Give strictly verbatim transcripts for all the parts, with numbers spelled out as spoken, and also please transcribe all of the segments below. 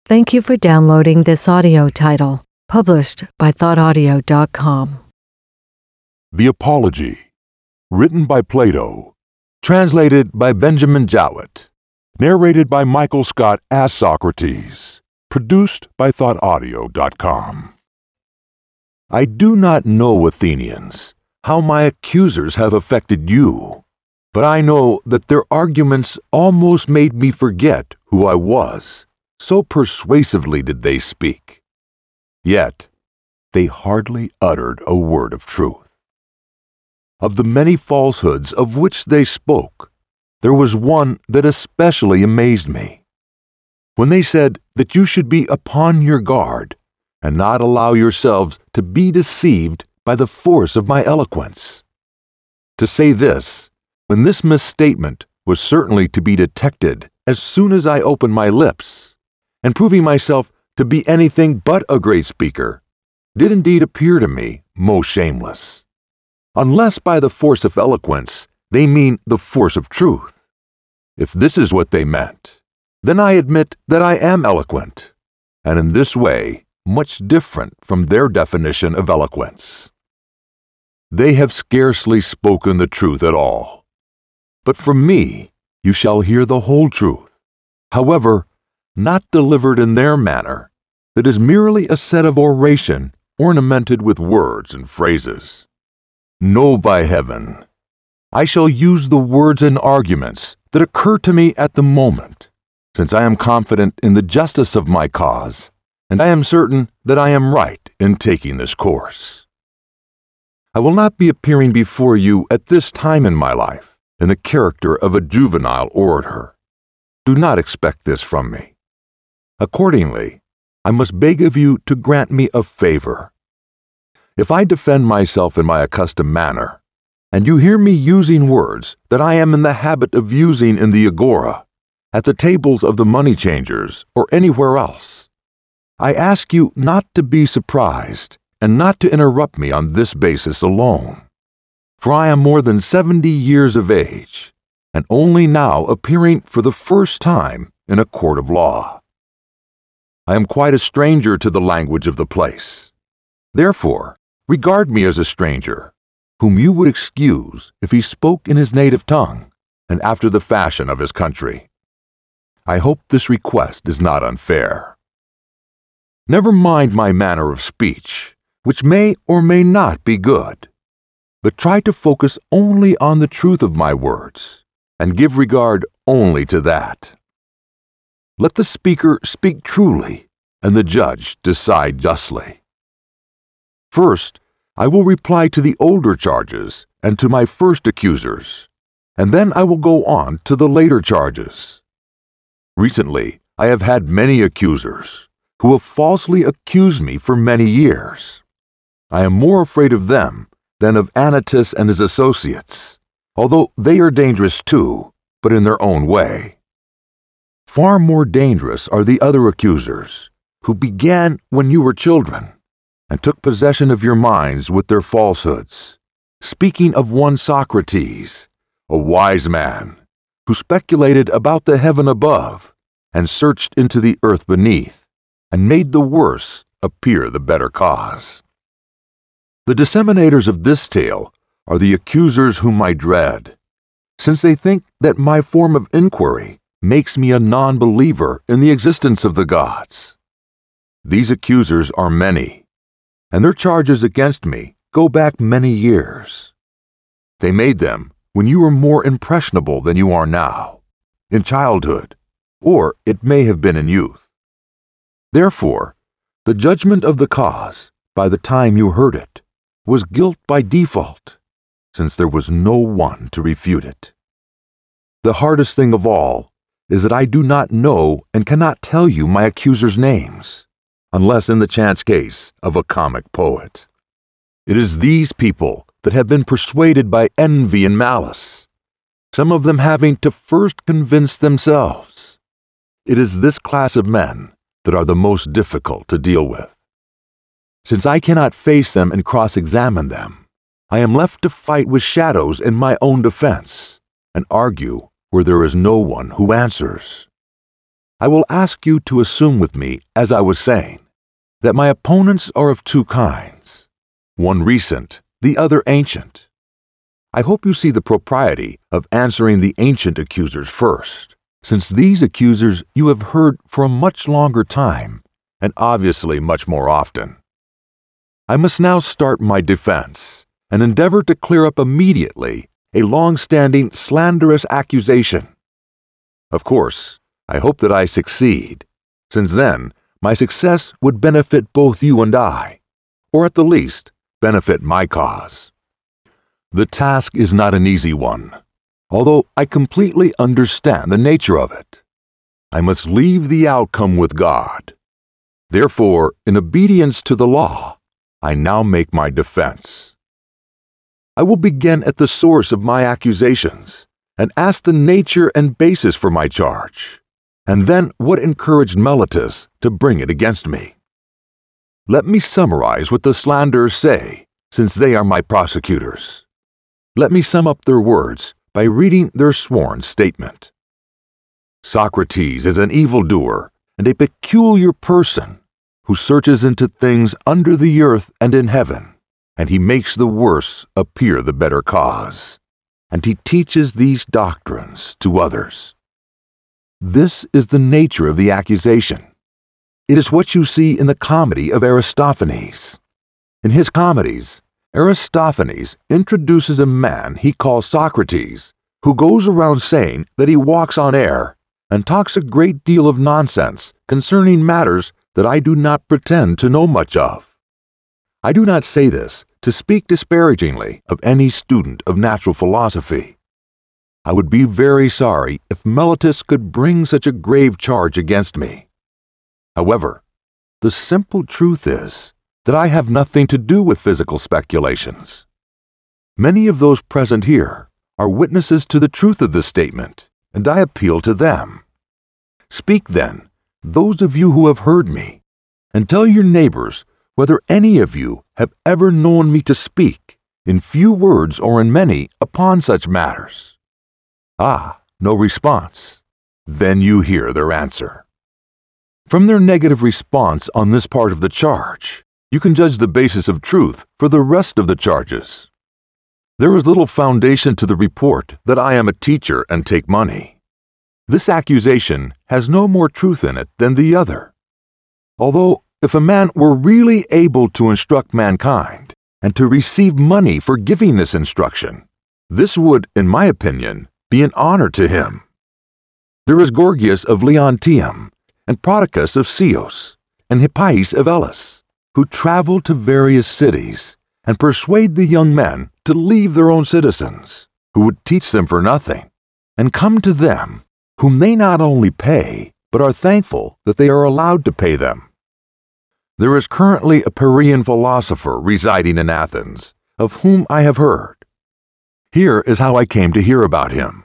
Thank you for downloading this audio title, published by thought audio dot com. The Apology, written by Plato, translated by Benjamin Jowett, narrated by Michael Scott as Socrates, produced by thought audio dot com. I do not know, Athenians, how my accusers have affected you, but I know that their arguments almost made me forget who I was. So persuasively did they speak. Yet, they hardly uttered a word of truth. Of the many falsehoods of which they spoke, there was one that especially amazed me. When they said that you should be upon your guard and not allow yourselves to be deceived by the force of my eloquence. To say this, when this misstatement was certainly to be detected as soon as I opened my lips, and proving myself to be anything but a great speaker, did indeed appear to me most shameless. Unless by the force of eloquence they mean the force of truth. If this is what they meant, then I admit that I am eloquent, and in this way much different from their definition of eloquence. They have scarcely spoken the truth at all. But from me you shall hear the whole truth, however, not delivered in their manner, that is merely a set of oration ornamented with words and phrases. No, by heaven, I shall use the words and arguments that occur to me at the moment, since I am confident in the justice of my cause, and I am certain that I am right in taking this course. I will not be appearing before you at this time in my life in the character of a juvenile orator. Do not expect this from me. Accordingly, I must beg of you to grant me a favor. If I defend myself in my accustomed manner, and you hear me using words that I am in the habit of using in the agora, at the tables of the money changers, or anywhere else, I ask you not to be surprised and not to interrupt me on this basis alone. For I am more than seventy years of age, and only now appearing for the first time in a court of law. I am quite a stranger to the language of the place. Therefore, regard me as a stranger, whom you would excuse if he spoke in his native tongue and after the fashion of his country. I hope this request is not unfair. Never mind my manner of speech, which may or may not be good, but try to focus only on the truth of my words, and give regard only to that. Let the speaker speak truly, and the judge decide justly. First, I will reply to the older charges and to my first accusers, and then I will go on to the later charges. Recently, I have had many accusers, who have falsely accused me for many years. I am more afraid of them than of Anytus and his associates, although they are dangerous too, but in their own way. Far more dangerous are the other accusers, who began when you were children, and took possession of your minds with their falsehoods, speaking of one Socrates, a wise man, who speculated about the heaven above, and searched into the earth beneath, and made the worse appear the better cause. The disseminators of this tale are the accusers whom I dread, since they think that my form of inquiry makes me a non-believer in the existence of the gods. These accusers are many, and their charges against me go back many years. They made them when you were more impressionable than you are now, in childhood, or it may have been in youth. Therefore, the judgment of the cause, by the time you heard it, was guilt by default, since there was no one to refute it. The hardest thing of all is that I do not know and cannot tell you my accusers' names, unless in the chance case of a comic poet. It is these people that have been persuaded by envy and malice, some of them having to first convince themselves. It is this class of men that are the most difficult to deal with. Since I cannot face them and cross-examine them, I am left to fight with shadows in my own defense, and argue where there is no one who answers. I will ask you to assume with me, as I was saying, that my opponents are of two kinds, one recent, the other ancient. I hope you see the propriety of answering the ancient accusers first, since these accusers you have heard for a much longer time, and obviously much more often. I must now start my defense, and endeavor to clear up immediately a long-standing slanderous accusation. Of course, I hope that I succeed, since then my success would benefit both you and I, or at the least, benefit my cause. The task is not an easy one, although I completely understand the nature of it. I must leave the outcome with God. Therefore, in obedience to the law, I now make my defense. I will begin at the source of my accusations and ask the nature and basis for my charge, and then what encouraged Meletus to bring it against me. Let me summarize what the slanderers say, since they are my prosecutors. Let me sum up their words by reading their sworn statement. Socrates is an evildoer and a peculiar person who searches into things under the earth and in heaven, and he makes the worse appear the better cause, and he teaches these doctrines to others. This is the nature of the accusation. It is what you see in the comedy of Aristophanes. In his comedies, Aristophanes introduces a man he calls Socrates, who goes around saying that he walks on air and talks a great deal of nonsense concerning matters that I do not pretend to know much of. I do not say this to speak disparagingly of any student of natural philosophy. I would be very sorry if Meletus could bring such a grave charge against me. However, the simple truth is that I have nothing to do with physical speculations. Many of those present here are witnesses to the truth of this statement, and I appeal to them. Speak then, those of you who have heard me, and tell your neighbors whether any of you have ever known me to speak, in few words or in many, upon such matters. Ah, no response. Then you hear their answer. From their negative response on this part of the charge, you can judge the basis of truth for the rest of the charges. There is little foundation to the report that I am a teacher and take money. This accusation has no more truth in it than the other. Although, if a man were really able to instruct mankind and to receive money for giving this instruction, this would, in my opinion, be an honor to him. There is Gorgias of Leontium, and Prodicus of Ceos, and Hippias of Elis, who travel to various cities and persuade the young men to leave their own citizens, who would teach them for nothing, and come to them, whom they not only pay, but are thankful that they are allowed to pay them. There is currently a Parian philosopher residing in Athens, of whom I have heard. Here is how I came to hear about him.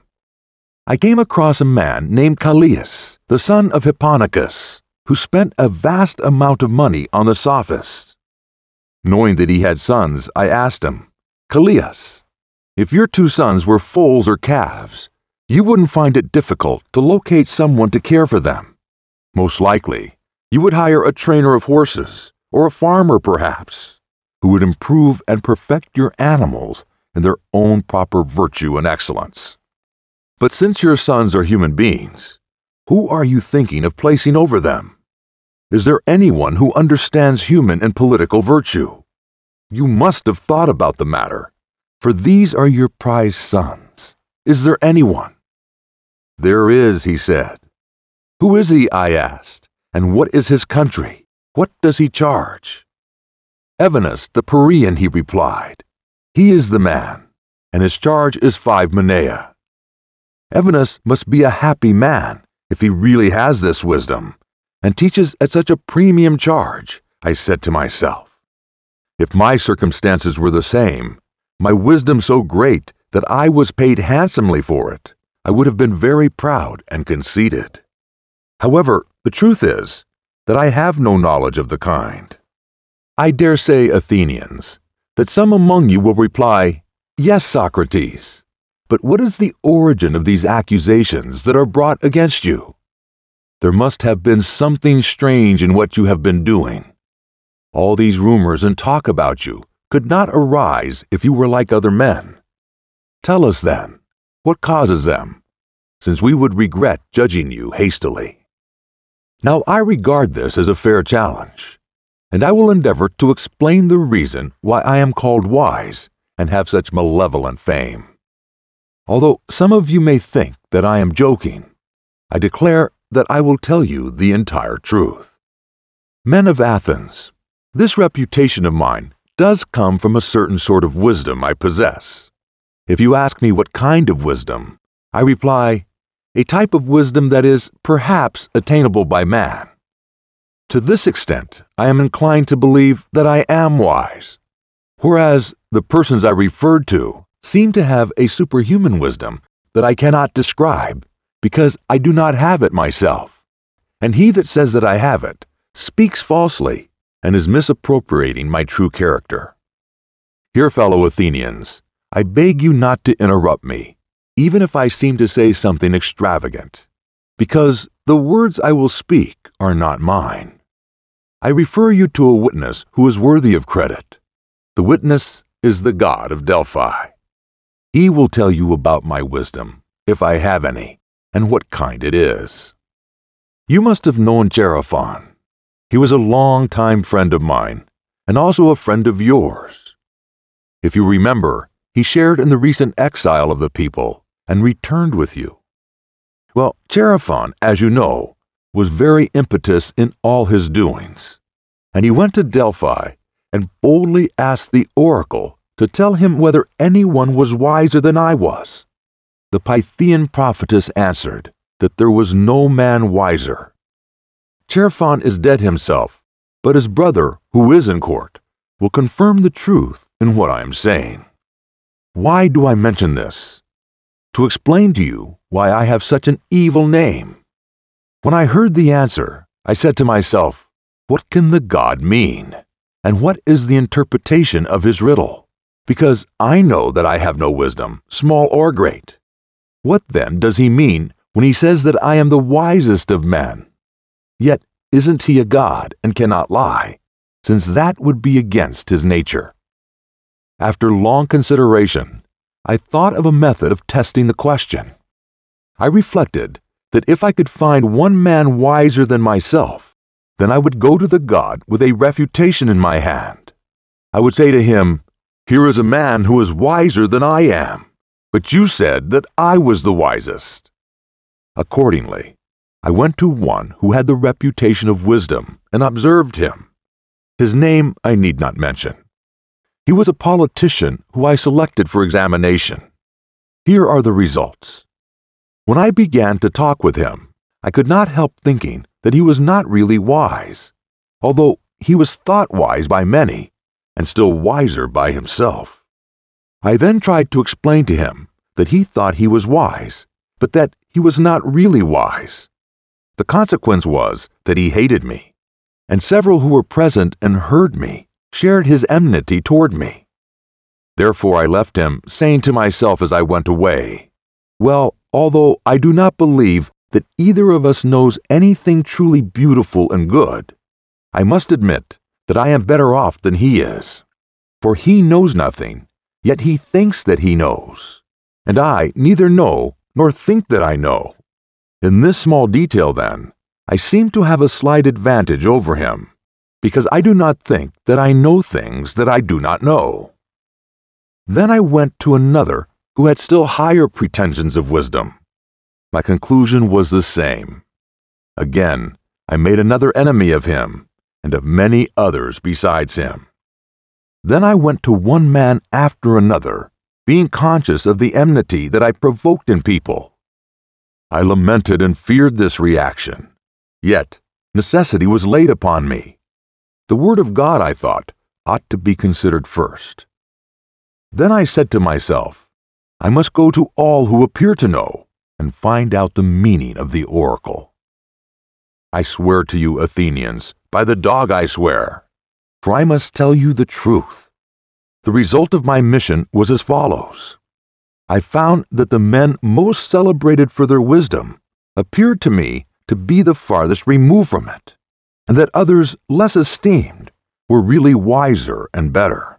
I came across a man named Callias, the son of Hipponicus, who spent a vast amount of money on the sophists. Knowing that he had sons, I asked him, Callias, if your two sons were foals or calves, you wouldn't find it difficult to locate someone to care for them. Most likely, you would hire a trainer of horses, or a farmer perhaps, who would improve and perfect your animals in their own proper virtue and excellence. But since your sons are human beings, who are you thinking of placing over them? Is there anyone who understands human and political virtue? You must have thought about the matter, for these are your prized sons. Is there anyone? There is, he said. Who is he, I asked, and what is his country? What does he charge? Evenus the Parian, he replied. He is the man, and his charge is five minae. Evenus must be a happy man if he really has this wisdom, and teaches at such a premium charge, I said to myself. If my circumstances were the same, my wisdom so great that I was paid handsomely for it, I would have been very proud and conceited. However, the truth is that I have no knowledge of the kind. I dare say, Athenians, that some among you will reply, Yes, Socrates, but what is the origin of these accusations that are brought against you? There must have been something strange in what you have been doing. All these rumors and talk about you could not arise if you were like other men. Tell us then, what causes them, since we would regret judging you hastily. Now I regard this as a fair challenge, and I will endeavor to explain the reason why I am called wise and have such malevolent fame. Although some of you may think that I am joking, I declare that I will tell you the entire truth. Men of Athens, this reputation of mine does come from a certain sort of wisdom I possess. If you ask me what kind of wisdom, I reply, a type of wisdom that is perhaps attainable by man. To this extent, I am inclined to believe that I am wise, whereas the persons I referred to seem to have a superhuman wisdom that I cannot describe, because I do not have it myself. And he that says that I have it speaks falsely and is misappropriating my true character. Here, fellow Athenians, I beg you not to interrupt me, even if I seem to say something extravagant, because the words I will speak are not mine. I refer you to a witness who is worthy of credit. The witness is the god of Delphi. He will tell you about my wisdom, if I have any, and what kind it is. You must have known Chaerephon. He was a long-time friend of mine, and also a friend of yours. If you remember, he shared in the recent exile of the people and returned with you. Well, Chaerephon, as you know, was very impetuous in all his doings, and he went to Delphi and boldly asked the oracle to tell him whether anyone was wiser than I was. The Pythian prophetess answered that there was no man wiser. Chaerephon is dead himself, but his brother, who is in court, will confirm the truth in what I am saying. Why do I mention this? To explain to you why I have such an evil name. When I heard the answer, I said to myself, what can the god mean? And what is the interpretation of his riddle? Because I know that I have no wisdom, small or great. What then does he mean when he says that I am the wisest of men? Yet isn't he a god and cannot lie, since that would be against his nature? After long consideration, I thought of a method of testing the question. I reflected that if I could find one man wiser than myself, then I would go to the god with a refutation in my hand. I would say to him, "Here is a man who is wiser than I am, but you said that I was the wisest." Accordingly, I went to one who had the reputation of wisdom and observed him. His name I need not mention. He was a politician who I selected for examination. Here are the results. When I began to talk with him, I could not help thinking that he was not really wise, although he was thought wise by many, and still wiser by himself. I then tried to explain to him that he thought he was wise, but that he was not really wise. The consequence was that he hated me, and several who were present and heard me shared his enmity toward me. Therefore I left him, saying to myself as I went away, "Well, although I do not believe that either of us knows anything truly beautiful and good, I must admit that I am better off than he is. For he knows nothing, yet he thinks that he knows, and I neither know nor think that I know. In this small detail, then, I seem to have a slight advantage over him, because I do not think that I know things that I do not know." Then I went to another who had still higher pretensions of wisdom. My conclusion was the same. Again, I made another enemy of him, and of many others besides him. Then I went to one man after another, being conscious of the enmity that I provoked in people. I lamented and feared this reaction, yet necessity was laid upon me. The word of God, I thought, ought to be considered first. Then I said to myself, I must go to all who appear to know and find out the meaning of the oracle. I swear to you, Athenians, by the dog I swear, for I must tell you the truth. The result of my mission was as follows. I found that the men most celebrated for their wisdom appeared to me to be the farthest removed from it, and that others less esteemed were really wiser and better.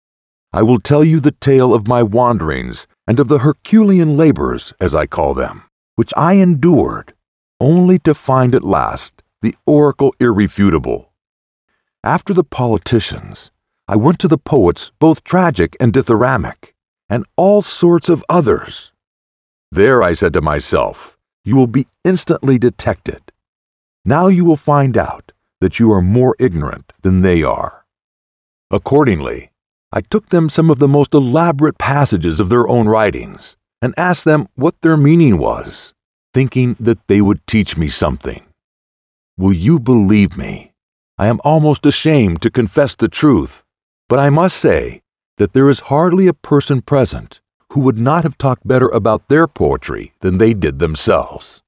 I will tell you the tale of my wanderings and of the Herculean labors, as I call them, which I endured, only to find at last the oracle irrefutable. After the politicians, I went to the poets, both tragic and dithyramic, and all sorts of others. There, I said to myself, you will be instantly detected. Now you will find out that you are more ignorant than they are. Accordingly, I took them some of the most elaborate passages of their own writings and asked them what their meaning was, thinking that they would teach me something. Will you believe me? I am almost ashamed to confess the truth, but I must say that there is hardly a person present who would not have talked better about their poetry than they did themselves.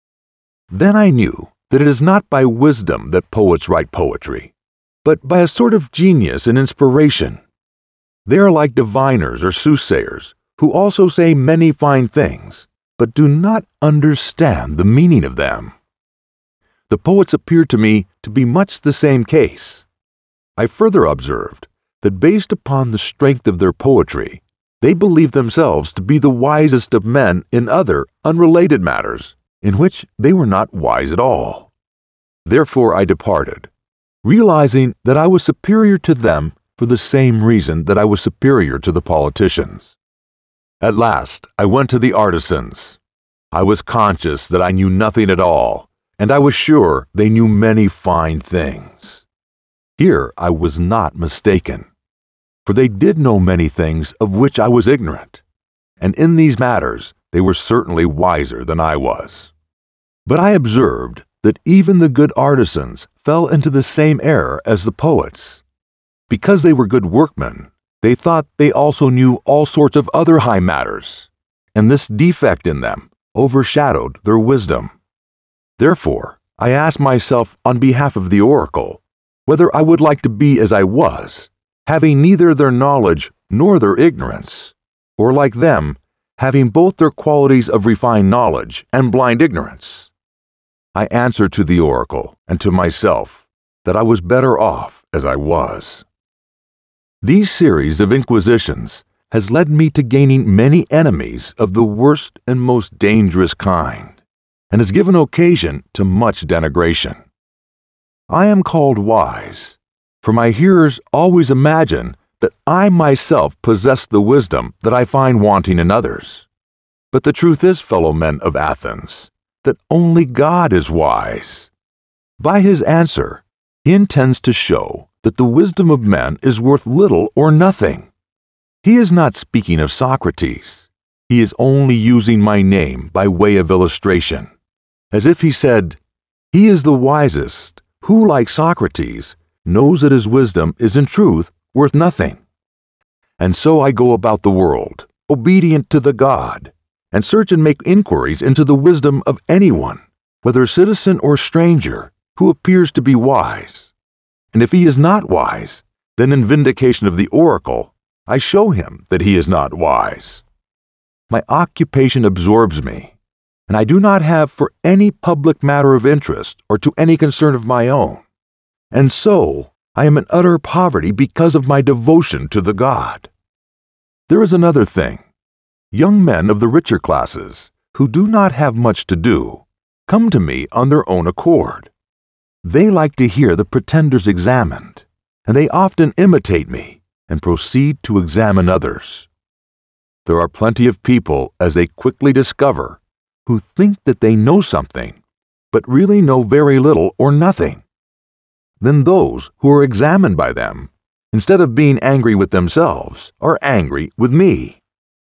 Then I knew that it is not by wisdom that poets write poetry, but by a sort of genius and inspiration. They are like diviners or soothsayers, who also say many fine things, but do not understand the meaning of them. The poets appeared to me to be much the same case. I further observed that based upon the strength of their poetry, they believed themselves to be the wisest of men in other unrelated matters, in which they were not wise at all. Therefore I departed, realizing that I was superior to them for the same reason that I was superior to the politicians. At last I went to the artisans. I was conscious that I knew nothing at all, and I was sure they knew many fine things. Here I was not mistaken, for they did know many things of which I was ignorant, and in these matters they were certainly wiser than I was. But I observed that even the good artisans fell into the same error as the poets. Because they were good workmen, they thought they also knew all sorts of other high matters, and this defect in them overshadowed their wisdom. Therefore, I asked myself on behalf of the oracle whether I would like to be as I was, having neither their knowledge nor their ignorance, or like them, having both their qualities of refined knowledge and blind ignorance. I answered to the oracle and to myself that I was better off as I was. These series of inquisitions has led me to gaining many enemies of the worst and most dangerous kind, and has given occasion to much denigration. I am called wise, for my hearers always imagine that I myself possess the wisdom that I find wanting in others. But the truth is, fellow men of Athens, that only God is wise. By his answer, he intends to show that the wisdom of men is worth little or nothing. He is not speaking of Socrates. He is only using my name by way of illustration, as if he said, he is the wisest, who, like Socrates, knows that his wisdom is in truth worth nothing. And so I go about the world, obedient to the God, and search and make inquiries into the wisdom of anyone, whether citizen or stranger, who appears to be wise. And if he is not wise, then in vindication of the oracle, I show him that he is not wise. My occupation absorbs me, and I do not have for any public matter of interest or to any concern of my own. And so I am in utter poverty because of my devotion to the God. There is another thing. Young men of the richer classes, who do not have much to do, come to me on their own accord. They like to hear the pretenders examined, and they often imitate me and proceed to examine others. There are plenty of people, as they quickly discover, who think that they know something, but really know very little or nothing. Then those who are examined by them, instead of being angry with themselves, are angry with me.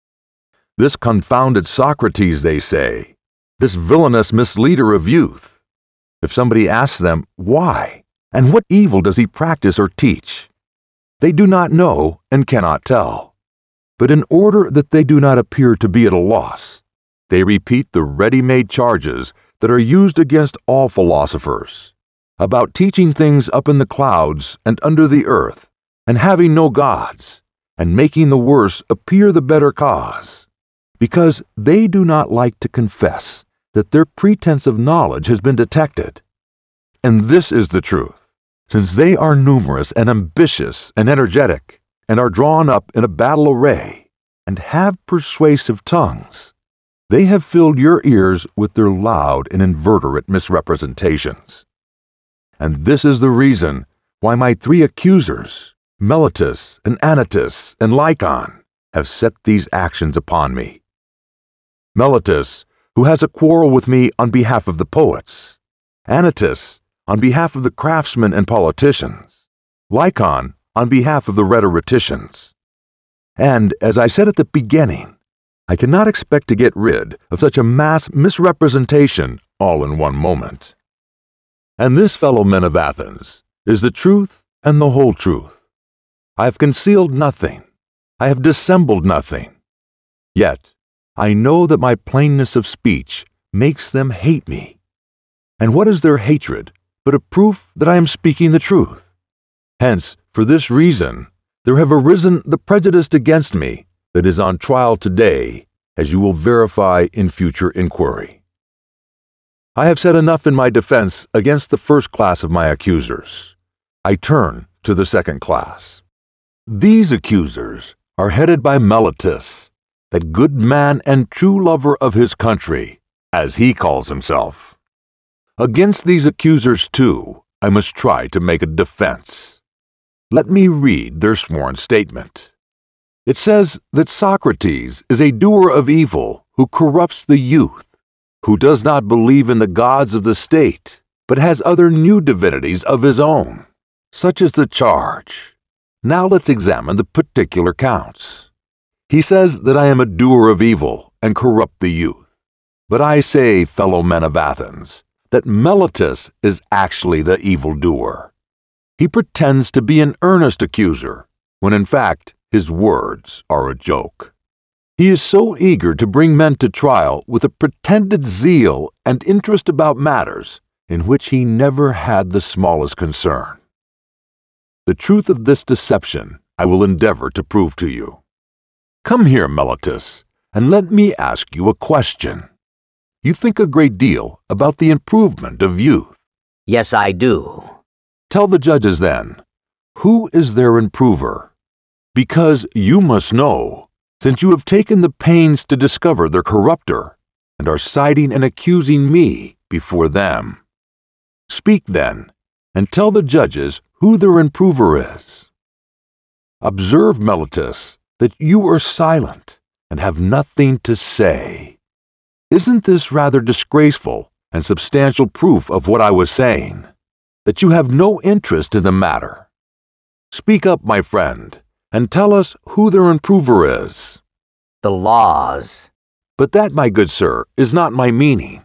This confounded Socrates, they say, this villainous misleader of youth. If somebody asks them why, and what evil does he practice or teach, they do not know and cannot tell. But in order that they do not appear to be at a loss, they repeat the ready-made charges that are used against all philosophers, about teaching things up in the clouds and under the earth, and having no gods, and making the worse appear the better cause, because they do not like to confess that their pretense of knowledge has been detected. And this is the truth, since they are numerous and ambitious and energetic, and are drawn up in a battle array, and have persuasive tongues. They have filled your ears with their loud and inveterate misrepresentations. And this is the reason why my three accusers, Meletus and Anytus and Lycon, have set these actions upon me. Meletus, who has a quarrel with me on behalf of the poets, Anytus, on behalf of the craftsmen and politicians, Lycon, on behalf of the rhetoricians. And, as I said at the beginning, I cannot expect to get rid of such a mass misrepresentation all in one moment. And this, fellow men of Athens, is the truth and the whole truth. I have concealed nothing. I have dissembled nothing. Yet, I know that my plainness of speech makes them hate me. And what is their hatred but a proof that I am speaking the truth? Hence, for this reason, there have arisen the prejudice against me that is on trial today, as you will verify in future inquiry. I have said enough in my defense against the first class of my accusers. I turn to the second class. These accusers are headed by Meletus, that good man and true lover of his country, as he calls himself. Against these accusers, too, I must try to make a defense. Let me read their sworn statement. It says that Socrates is a doer of evil who corrupts the youth, who does not believe in the gods of the state, but has other new divinities of his own. Such is the charge. Now let's examine the particular counts. He says that I am a doer of evil and corrupt the youth. But I say, fellow men of Athens, that Meletus is actually the evildoer. He pretends to be an earnest accuser, when in fact his words are a joke. He is so eager to bring men to trial with a pretended zeal and interest about matters in which he never had the smallest concern. The truth of this deception I will endeavor to prove to you. Come here, Meletus, and let me ask you a question. You think a great deal about the improvement of youth. Yes, I do. Tell the judges then, who is their improver? Because you must know, since you have taken the pains to discover their corrupter, and are citing and accusing me before them. Speak then, and tell the judges who their improver is. Observe, Meletus, that you are silent and have nothing to say. Isn't this rather disgraceful and substantial proof of what I was saying, that you have no interest in the matter? Speak up, my friend, and tell us who their improver is. The laws. But that, my good sir, is not my meaning.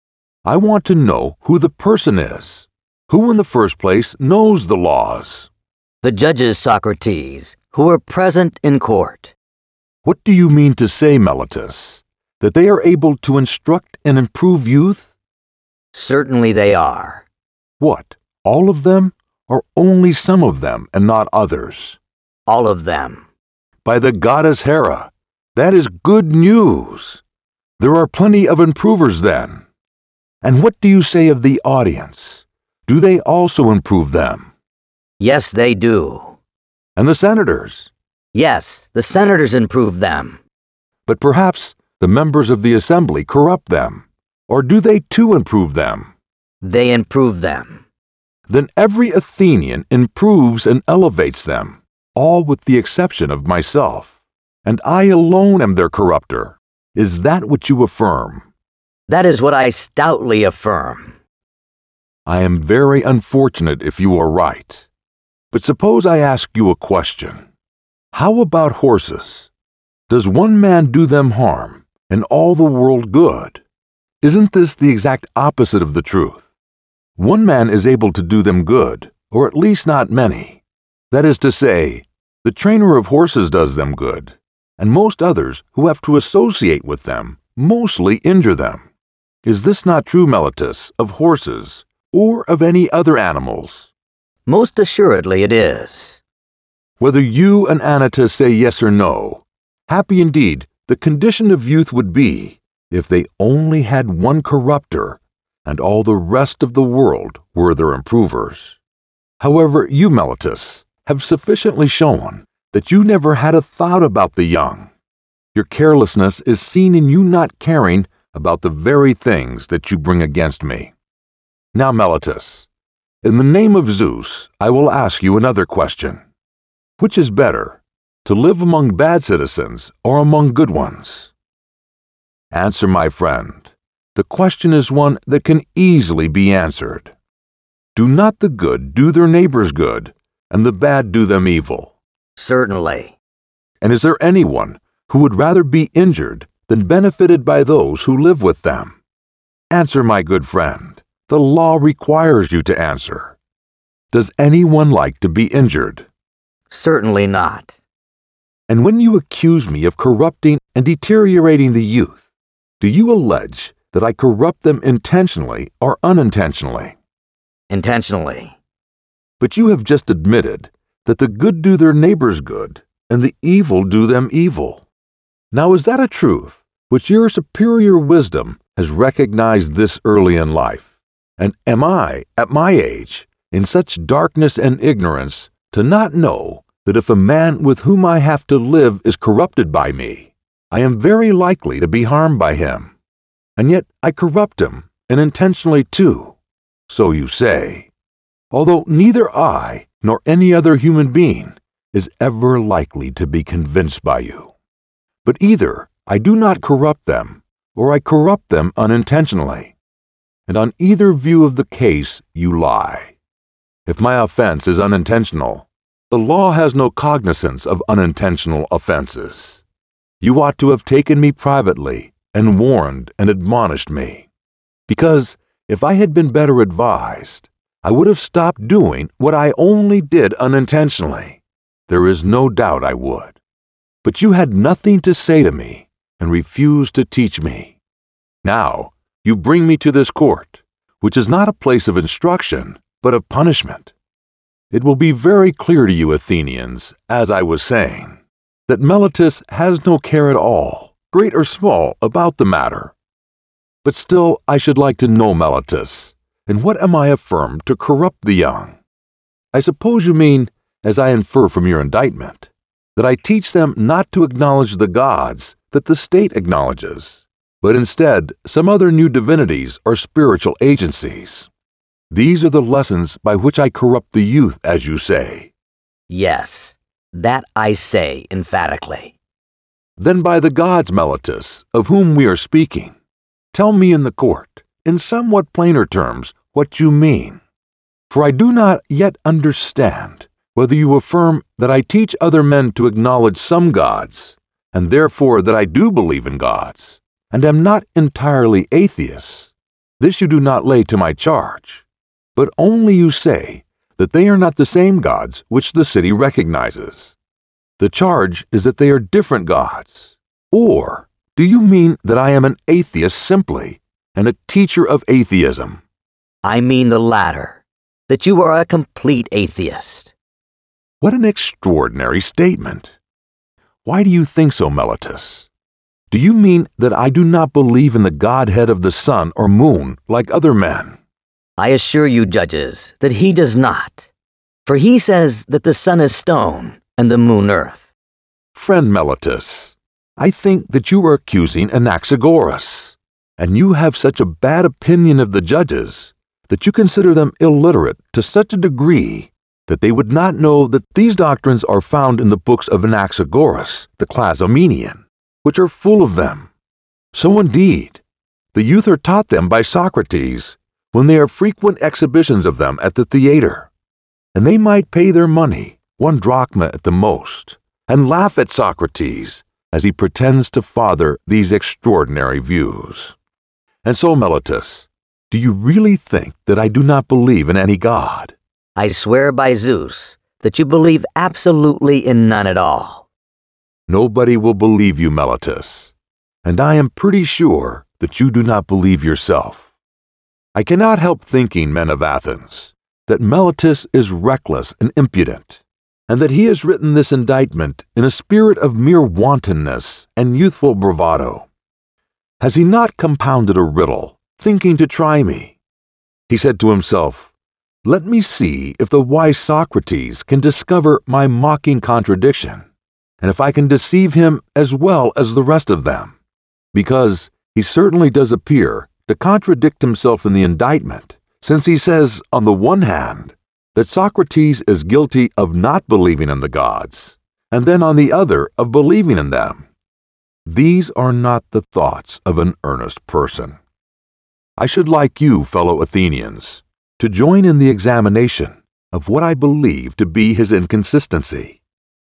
I want to know who the person is. Who in the first place knows the laws? The judges, Socrates, who are present in court. What do you mean to say, Meletus? That they are able to instruct and improve youth? Certainly they are. What, all of them, or only some of them and not others? All of them. By the goddess Hera, that is good news. There are plenty of improvers then. And what do you say of the audience? Do they also improve them? Yes, they do. And the senators? Yes, the senators improve them. But perhaps the members of the assembly corrupt them. Or do they too improve them? They improve them. Then every Athenian improves and elevates them, all with the exception of myself. And I alone am their corrupter. Is that what you affirm? That is what I stoutly affirm. I am very unfortunate if you are right. But suppose I ask you a question. How about horses? Does one man do them harm, and all the world good? Isn't this the exact opposite of the truth? One man is able to do them good, or at least not many. That is to say, the trainer of horses does them good, and most others who have to associate with them mostly injure them. Is this not true, Meletus, of horses, or of any other animals? Most assuredly it is. Whether you and Anytus say yes or no, happy indeed the condition of youth would be if they only had one corrupter, and all the rest of the world were their improvers. However, you, Meletus, have sufficiently shown that you never had a thought about the young. Your carelessness is seen in you not caring about the very things that you bring against me. Now, Meletus, in the name of Zeus, I will ask you another question. Which is better, to live among bad citizens or among good ones? Answer, my friend. The question is one that can easily be answered. Do not the good do their neighbors good, and the bad do them evil? Certainly. And is there anyone who would rather be injured than benefited by those who live with them? Answer, my good friend. The law requires you to answer. Does anyone like to be injured? Certainly not. And when you accuse me of corrupting and deteriorating the youth, do you allege that I corrupt them intentionally or unintentionally? Intentionally. But you have just admitted that the good do their neighbors good, and the evil do them evil. Now is that a truth which your superior wisdom has recognized this early in life? And am I, at my age, in such darkness and ignorance, to not know that if a man with whom I have to live is corrupted by me, I am very likely to be harmed by him? And yet I corrupt him, and intentionally too. So you say, although neither I nor any other human being is ever likely to be convinced by you. But either I do not corrupt them, or I corrupt them unintentionally. And on either view of the case you lie. If my offense is unintentional, the law has no cognizance of unintentional offenses. You ought to have taken me privately and warned and admonished me. Because if I had been better advised, I would have stopped doing what I only did unintentionally. There is no doubt I would. But you had nothing to say to me and refused to teach me. Now you bring me to this court, which is not a place of instruction, but of punishment. It will be very clear to you, Athenians, as I was saying, that Meletus has no care at all, great or small, about the matter. But still I should like to know, Meletus, in what am I affirmed to corrupt the young? I suppose you mean, as I infer from your indictment, that I teach them not to acknowledge the gods that the state acknowledges, but instead some other new divinities or spiritual agencies. These are the lessons by which I corrupt the youth, as you say. Yes, that I say emphatically. Then by the gods, Meletus, of whom we are speaking, tell me in the court, in somewhat plainer terms, what you mean. For I do not yet understand whether you affirm that I teach other men to acknowledge some gods, and therefore that I do believe in gods, and am not entirely atheist. This you do not lay to my charge, but only you say that they are not the same gods which the city recognizes. The charge is that they are different gods. Or do you mean that I am an atheist simply, and a teacher of atheism? I mean the latter, that you are a complete atheist. What an extraordinary statement. Why do you think so, Meletus? Do you mean that I do not believe in the godhead of the sun or moon like other men? I assure you, judges, that he does not. For he says that the sun is stone and the moon earth. Friend Meletus, I think that you are accusing Anaxagoras, and you have such a bad opinion of the judges that you consider them illiterate to such a degree that they would not know that these doctrines are found in the books of Anaxagoras, the Clazomenian, which are full of them. So indeed, the youth are taught them by Socrates, when there are frequent exhibitions of them at the theater, and they might pay their money, one drachma at the most, and laugh at Socrates as he pretends to father these extraordinary views. And so, Meletus, do you really think that I do not believe in any god? I swear by Zeus that you believe absolutely in none at all. Nobody will believe you, Meletus, and I am pretty sure that you do not believe yourself. I cannot help thinking, men of Athens, that Meletus is reckless and impudent, and that he has written this indictment in a spirit of mere wantonness and youthful bravado. Has he not compounded a riddle, thinking to try me? He said to himself, "Let me see if the wise Socrates can discover my mocking contradiction, and if I can deceive him as well as the rest of them, because he certainly does appear to contradict himself in the indictment, since he says, on the one hand, that Socrates is guilty of not believing in the gods, and then on the other of believing in them. These are not the thoughts of an earnest person. I should like you, fellow Athenians, to join in the examination of what I believe to be his inconsistency.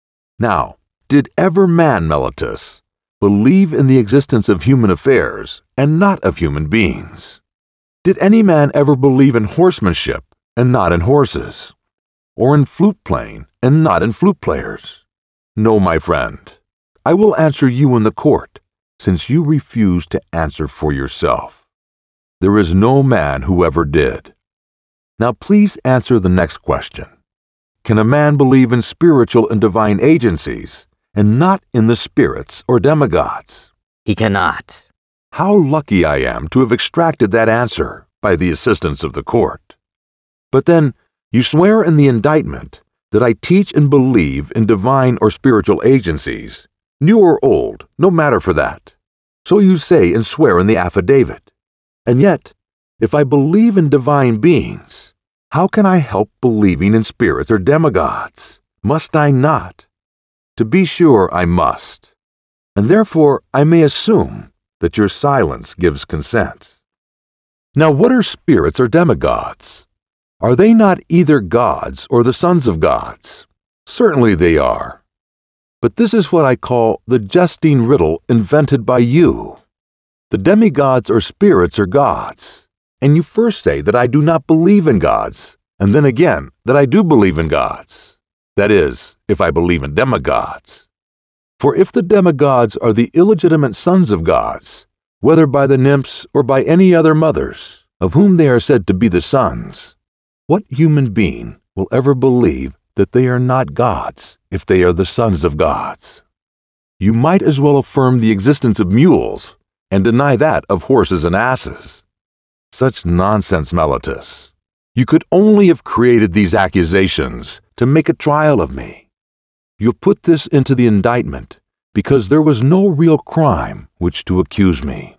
Now, did ever man, Meletus, believe in the existence of human affairs and not of human beings? Did any man ever believe in horsemanship and not in horses, or in flute playing and not in flute players? No, my friend. I will answer you in the court, since you refuse to answer for yourself. There is no man who ever did. Now please answer the next question. Can a man believe in spiritual and divine agencies and not in the spirits or demigods? He cannot. How lucky I am to have extracted that answer by the assistance of the court. But then, you swear in the indictment that I teach and believe in divine or spiritual agencies, new or old, no matter for that. So you say and swear in the affidavit. And yet, if I believe in divine beings, how can I help believing in spirits or demigods? Must I not? To be sure, I must. And therefore, I may assume that your silence gives consent. Now, what are spirits or demigods? Are they not either gods or the sons of gods? Certainly they are. But this is what I call the jesting riddle invented by you. The demigods or spirits are gods, and you first say that I do not believe in gods, and then again that I do believe in gods. That is, if I believe in demigods. For if the demigods are the illegitimate sons of gods, whether by the nymphs or by any other mothers, of whom they are said to be the sons, what human being will ever believe that they are not gods if they are the sons of gods? You might as well affirm the existence of mules and deny that of horses and asses. Such nonsense, Meletus. You could only have created these accusations to make a trial of me. You put this into the indictment because there was no real crime which to accuse me.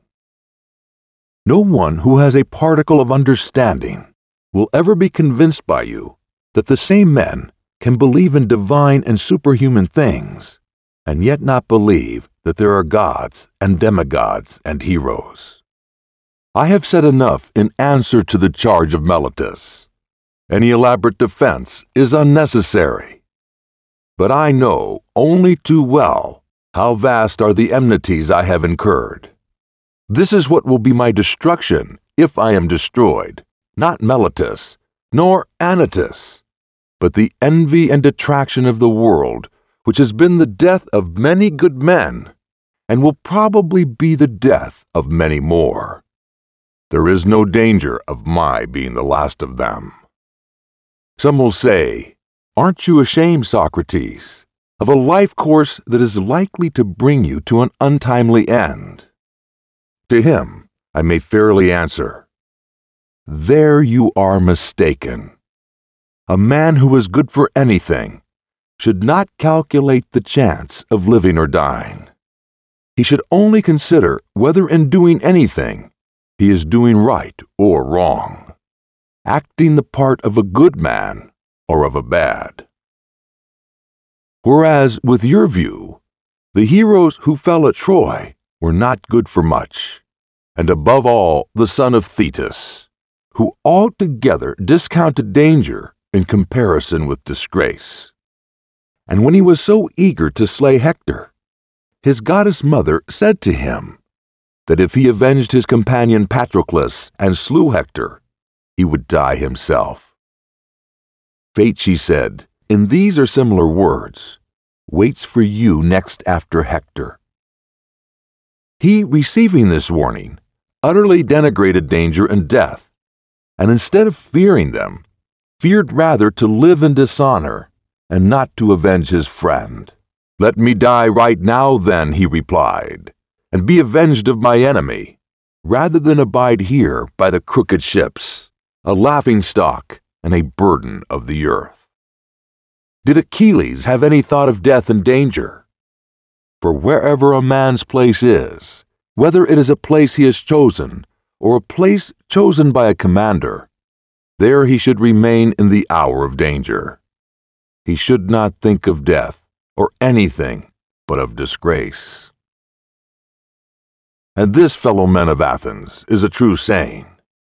No one who has a particle of understanding will ever be convinced by you that the same men can believe in divine and superhuman things, and yet not believe that there are gods and demigods and heroes. I have said enough in answer to the charge of Meletus. Any elaborate defense is unnecessary. But I know only too well how vast are the enmities I have incurred. This is what will be my destruction if I am destroyed, not Meletus, nor Anytus, but the envy and detraction of the world, which has been the death of many good men, and will probably be the death of many more. There is no danger of my being the last of them. Some will say, "Aren't you ashamed, Socrates, of a life course that is likely to bring you to an untimely end?" To him, I may fairly answer, "There you are mistaken. A man who is good for anything should not calculate the chance of living or dying. He should only consider whether in doing anything he is doing right or wrong, acting the part of a good man or of a bad. Whereas, with your view, the heroes who fell at Troy were not good for much, and above all the son of Thetis, who altogether discounted danger in comparison with disgrace. And when he was so eager to slay Hector, his goddess mother said to him that if he avenged his companion Patroclus and slew Hector, he would die himself. Fate, she said, in these or similar words, waits for you next after Hector. He, receiving this warning, utterly denigrated danger and death, and instead of fearing them, feared rather to live in dishonor and not to avenge his friend. "Let me die right now, then," he replied, "and be avenged of my enemy." rather than abide here by the crooked ships, a laughing stock and a burden of the earth. Did Achilles have any thought of death and danger? For wherever a man's place is, whether it is a place he has chosen or a place chosen by a commander, there he should remain in the hour of danger. He should not think of death or anything but of disgrace. And this, fellow men of Athens, is a true saying.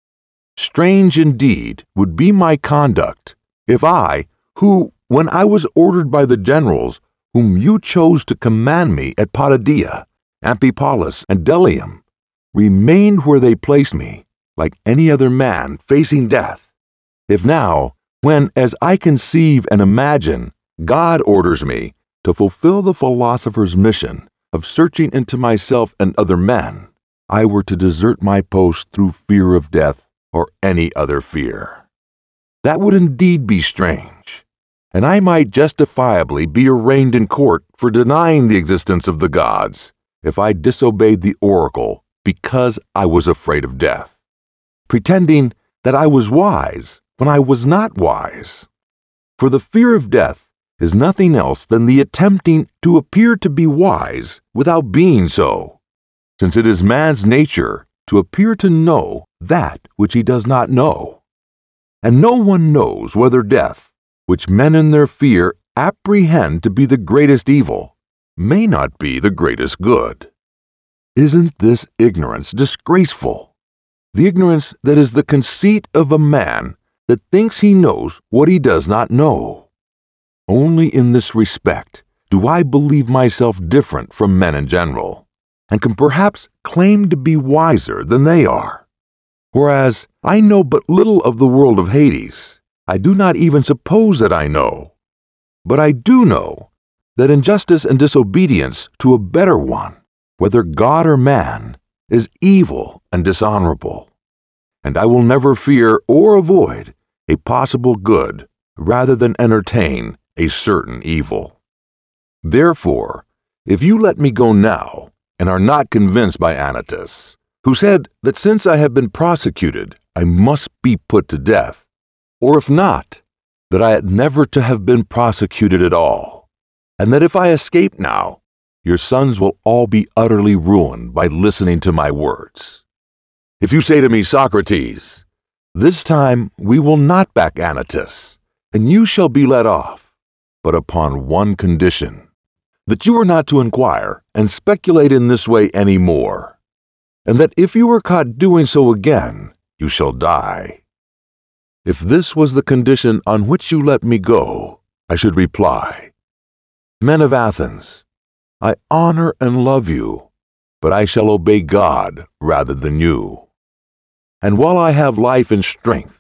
Strange indeed would be my conduct if I, who, when I was ordered by the generals whom you chose to command me at Potidaea, Amphipolis, and Delium, remained where they placed me, like any other man facing death. If now, when, as I conceive and imagine, God orders me to fulfill the philosopher's mission of searching into myself and other men, I were to desert my post through fear of death or any other fear. That would indeed be strange, and I might justifiably be arraigned in court for denying the existence of the gods if I disobeyed the oracle because I was afraid of death, pretending that I was wise when I was not wise. For the fear of death is nothing else than the attempting to appear to be wise without being so, since it is man's nature to appear to know that which he does not know. And no one knows whether death, which men in their fear apprehend to be the greatest evil, may not be the greatest good. Isn't this ignorance disgraceful? The ignorance that is the conceit of a man that thinks he knows what he does not know. Only in this respect do I believe myself different from men in general, and can perhaps claim to be wiser than they are. Whereas I know but little of the world of Hades, I do not even suppose that I know. But I do know that injustice and disobedience to a better one, whether God or man, is evil and dishonorable, and I will never fear or avoid a possible good rather than entertain a certain evil. Therefore, if you let me go now, and are not convinced by Anytus, who said that since I have been prosecuted, I must be put to death, or if not, that I ought never to have been prosecuted at all, and that if I escape now, your sons will all be utterly ruined by listening to my words. If you say to me, Socrates, this time we will not back Anytus, and you shall be let off, but upon one condition, that you are not to inquire and speculate in this way any more, and that if you are caught doing so again, you shall die. If this was the condition on which you let me go, I should reply, Men of Athens, I honor and love you, but I shall obey God rather than you. And while I have life and strength,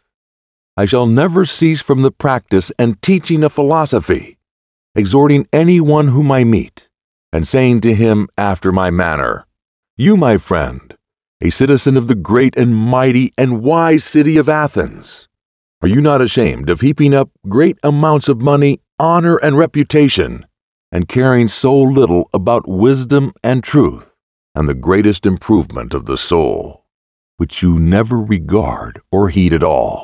I shall never cease from the practice and teaching of philosophy, exhorting anyone whom I meet, and saying to him after my manner, You, my friend, a citizen of the great and mighty and wise city of Athens, are you not ashamed of heaping up great amounts of money, honor, and reputation, and caring so little about wisdom and truth, and the greatest improvement of the soul, which you never regard or heed at all?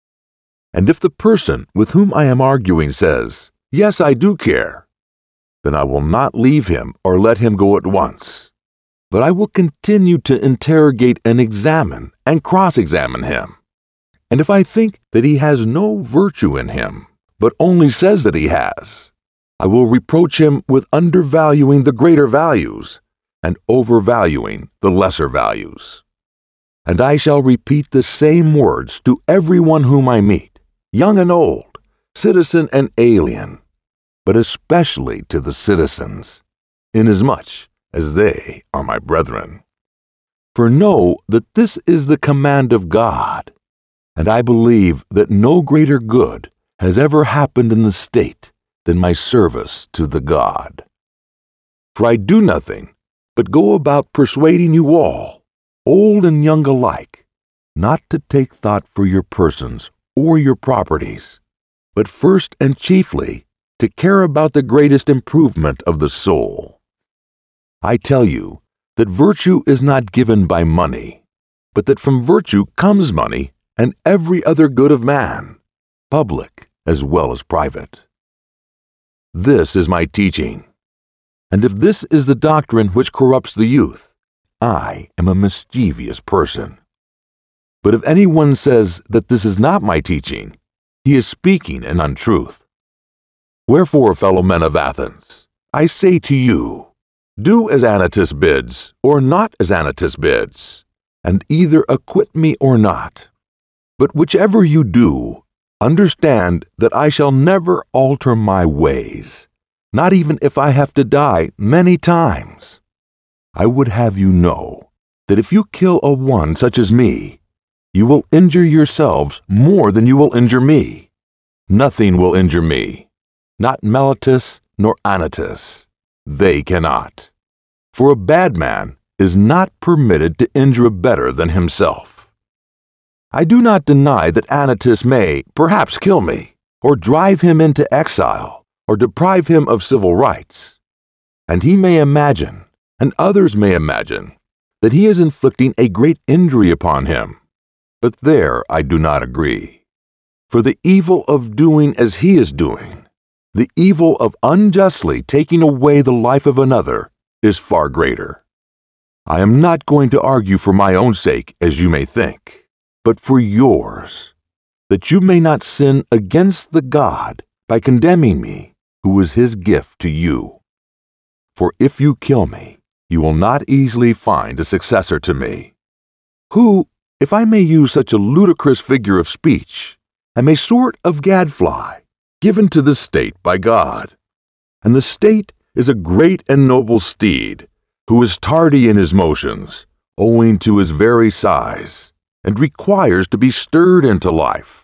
And if the person with whom I am arguing says, Yes, I do care, then I will not leave him or let him go at once, but I will continue to interrogate and examine and cross-examine him. And if I think that he has no virtue in him, but only says that he has, I will reproach him with undervaluing the greater values and overvaluing the lesser values. And I shall repeat the same words to everyone whom I meet, young and old, citizen and alien, but especially to the citizens, inasmuch as they are my brethren. For know that this is the command of God, and I believe that no greater good has ever happened in the state than my service to the God. For I do nothing but go about persuading you all, old and young alike, not to take thought for your persons or your properties, but first and chiefly to care about the greatest improvement of the soul. I tell you that virtue is not given by money, but that from virtue comes money and every other good of man, public as well as private. This is my teaching. And if this is the doctrine which corrupts the youth, I am a mischievous person. But if anyone says that this is not my teaching, he is speaking an untruth. Wherefore, fellow men of Athens, I say to you, do as Anytus bids, or not as Anytus bids, and either acquit me or not. But whichever you do, understand that I shall never alter my ways, not even if I have to die many times. I would have you know that if you kill a one such as me, you will injure yourselves more than you will injure me. Nothing will injure me, not Meletus nor Anytus. They cannot. For a bad man is not permitted to injure a better than himself. I do not deny that Anytus may perhaps kill me, or drive him into exile, or deprive him of civil rights. And he may imagine, and others may imagine, that he is inflicting a great injury upon him. But there I do not agree. For the evil of doing as he is doing, the evil of unjustly taking away the life of another, is far greater. I am not going to argue for my own sake, as you may think, but for yours, that you may not sin against the God by condemning me, who is his gift to you. For if you kill me, you will not easily find a successor to me, who, if I may use such a ludicrous figure of speech, am a sort of gadfly, given to the state by God. And the state is a great and noble steed, who is tardy in his motions, owing to his very size, and requires to be stirred into life.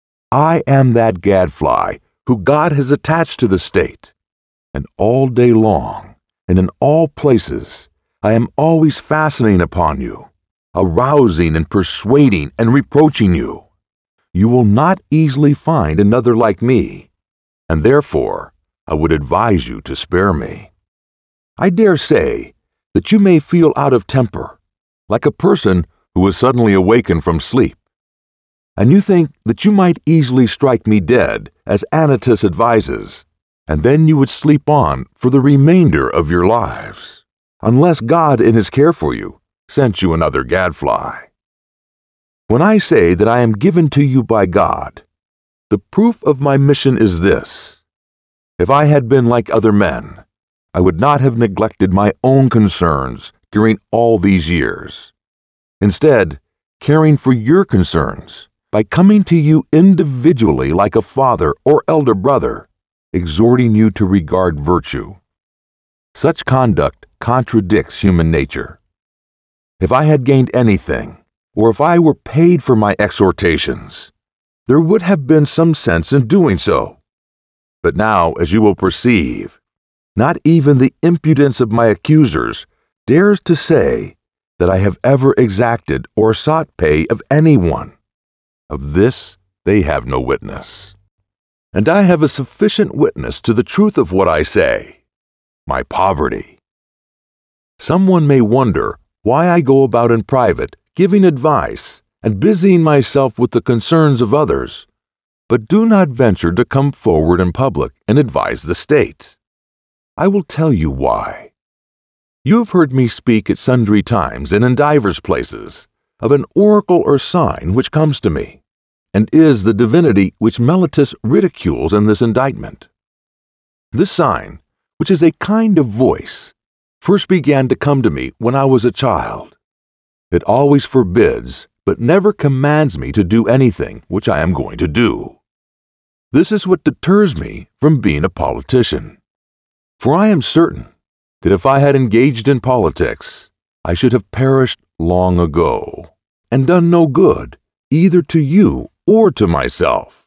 I am that gadfly who God has attached to the state, and all day long, and in all places, I am always fastening upon you, arousing and persuading and reproaching you. You will not easily find another like me, and therefore I would advise you to spare me. I dare say that you may feel out of temper, like a person who is suddenly awakened from sleep, and you think that you might easily strike me dead, as Anytus advises, and then you would sleep on for the remainder of your lives, unless God in his care for you sent you another gadfly. When I say that I am given to you by God, the proof of my mission is this. If I had been like other men, I would not have neglected my own concerns during all these years. Instead, caring for your concerns by coming to you individually like a father or elder brother, exhorting you to regard virtue. Such conduct contradicts human nature. If I had gained anything, or if I were paid for my exhortations, there would have been some sense in doing so. But now, as you will perceive, not even the impudence of my accusers dares to say that I have ever exacted or sought pay of anyone. Of this they have no witness. And I have a sufficient witness to the truth of what I say, my poverty. Someone may wonder why I go about in private giving advice and busying myself with the concerns of others, but do not venture to come forward in public and advise the state. I will tell you why. You have heard me speak at sundry times and in divers places of an oracle or sign which comes to me, and is the divinity which Meletus ridicules in this indictment. This sign, which is a kind of voice, first began to come to me when I was a child. It always forbids, but never commands me to do anything which I am going to do. This is what deters me from being a politician. For I am certain that if I had engaged in politics, I should have perished long ago, and done no good, either to you or to myself.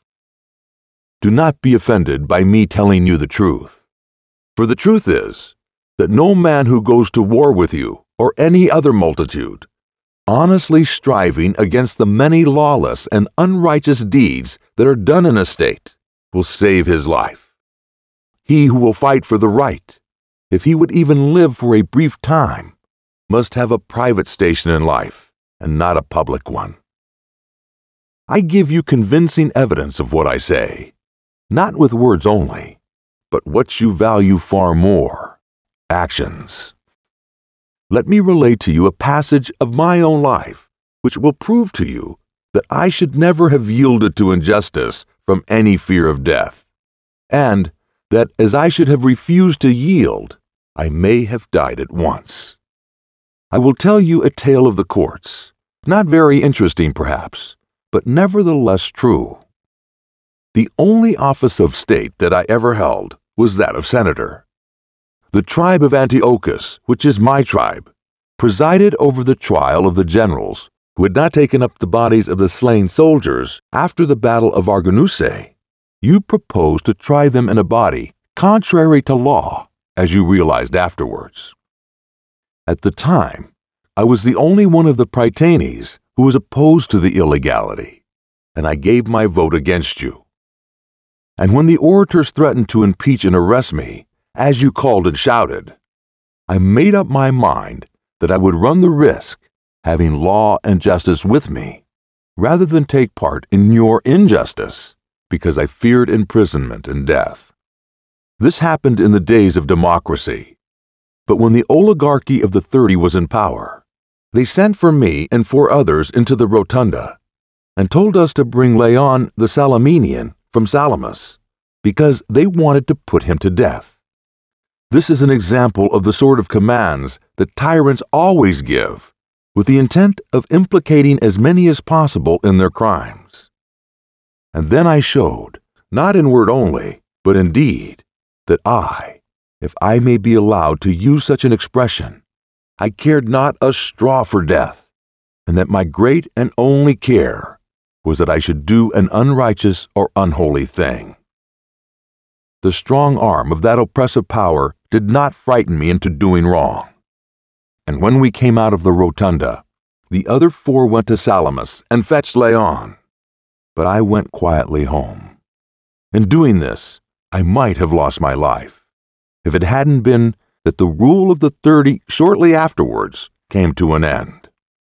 Do not be offended by me telling you the truth. For the truth is that no man who goes to war with you or any other multitude, honestly striving against the many lawless and unrighteous deeds that are done in a state, will save his life. He who will fight for the right, if he would even live for a brief time, must have a private station in life and not a public one. I give you convincing evidence of what I say, not with words only, but what you value far more, actions. Let me relate to you a passage of my own life, which will prove to you that I should never have yielded to injustice from any fear of death, and that as I should have refused to yield, I may have died at once. I will tell you a tale of the courts, not very interesting perhaps, but nevertheless true. The only office of state that I ever held was that of senator. The tribe of Antiochus, which is my tribe, presided over the trial of the generals who had not taken up the bodies of the slain soldiers after the battle of Arginusae. You proposed to try them in a body, contrary to law, as you realized afterwards. At the time, I was the only one of the Prytanes who was opposed to the illegality, and I gave my vote against you. And when the orators threatened to impeach and arrest me, as you called and shouted, I made up my mind that I would run the risk, having law and justice with me, rather than take part in your injustice, because I feared imprisonment and death. This happened in the days of democracy. But when the oligarchy of the Thirty was in power, they sent for me and four others into the rotunda, and told us to bring Leon the Salaminian from Salamis, because they wanted to put him to death. This is an example of the sort of commands that tyrants always give, with the intent of implicating as many as possible in their crimes. And then I showed, not in word only, but in deed, that I, if I may be allowed to use such an expression, I cared not a straw for death, and that my great and only care was that I should do an unrighteous or unholy thing. The strong arm of that oppressive power did not frighten me into doing wrong. And when we came out of the rotunda, the other four went to Salamis and fetched Leon, but I went quietly home. In doing this, I might have lost my life, if it hadn't been that the rule of the Thirty shortly afterwards came to an end.